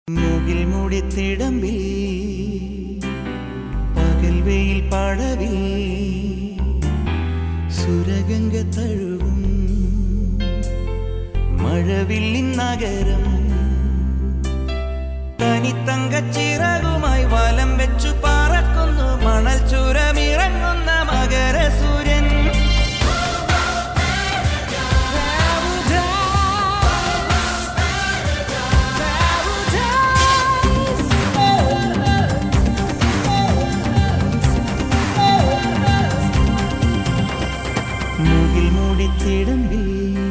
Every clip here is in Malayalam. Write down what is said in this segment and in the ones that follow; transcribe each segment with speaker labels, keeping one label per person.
Speaker 1: മുകിൽ മുടിത്തിടമ്പിൽ പകൽ വെയിൽ പടവിൽ സുരഗംഗ തഴുകും മഴവില്ലിൻ നഗരം തനിത്തങ്കച്ചിറകുമായി വലം വെച്ചു പറക്കുന്നു മണൽ ചുരമിറങ്ങുന്ന മകരസൂര്യൻ. മുകിൽ മൂടിത്തിടമ്പിൽ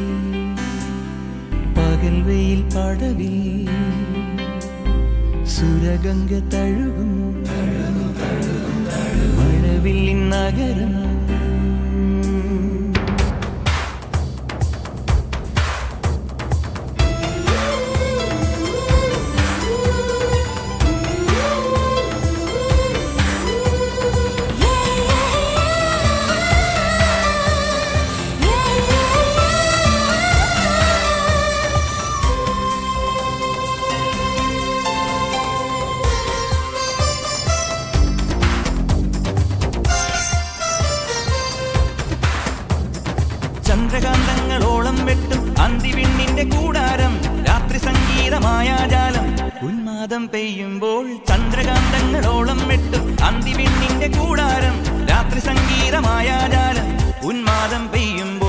Speaker 1: പകൽ വെയിൽ പടവിൽ സുരഗംഗ തഴുകും മഴവില്ലിൻ നഗരം. ചന്ദ്രകാന്തങ്ങളോളം വെട്ടും അന്തിവിണ്ണിന്റെ കൂടാരം രാത്രി സംഗീതമായാജാലം ഉന്മാദം പെയ്യുമ്പോൾ. ചന്ദ്രകാന്തങ്ങളോളം വെട്ടും അന്തിവിണ്ണിന്റെ കൂടാരം രാത്രി സംഗീതമായാജാലം ഉന്മാദം പെയ്യുമ്പോൾ.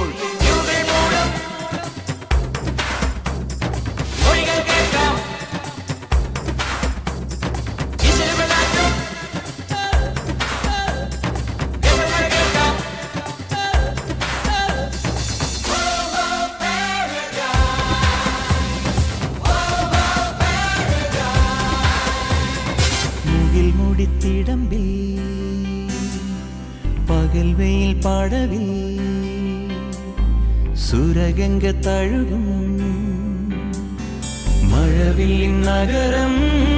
Speaker 1: മുടിത്തിടമ്പിൽ പകൽ വെയിൽ പടവിൽ സുരഗംഗ തഴുകും മഴവില്ലിൻ നഗരം.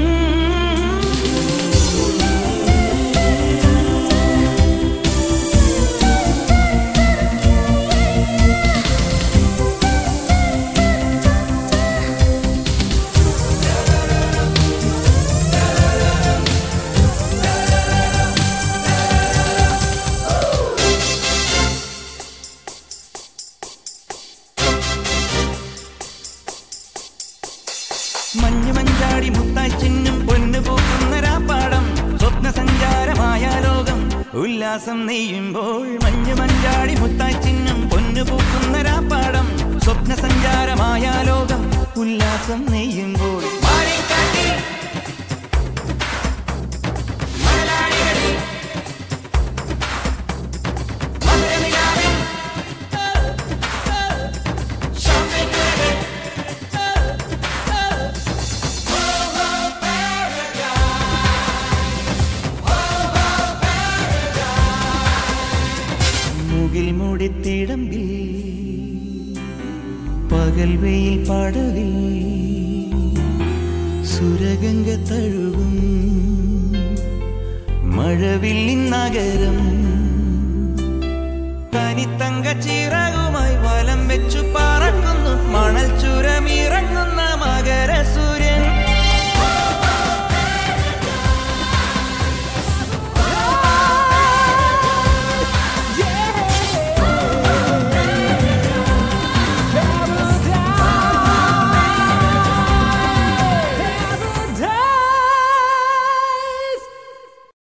Speaker 1: മഞ്ഞു മഞ്ചാടി മുത്തായി ചിന്നും പൊന്നു പൂക്കുന്ന രാപ്പാടം സ്വപ്ന സഞ്ചാരമായ ലോകം ഉല്ലാസം നെയ്യുമ്പോൾ. മഞ്ഞു മഞ്ചാടി മുത്തായി ചിന്നും പൊന്നു പൂക്കുന്ന രാപ്പാടം സ്വപ്ന സഞ്ചാരമായ ലോകം ഉല്ലാസം നെയ്യുമ്പോൾ. മുകിൽ മൂടിത്തിടമ്പിൽ പകൽ വെയിൽ പടവിൽ സുരഗംഗ തഴുകും മഴവില്ലിൻ നഗരം തനിത്തങ്കച്ചിറകുമായി വലം വെച്ചു പറക്കുന്നു മണൽ ചുരമിറങ്ങുന്ന മകരസൂര്യൻ.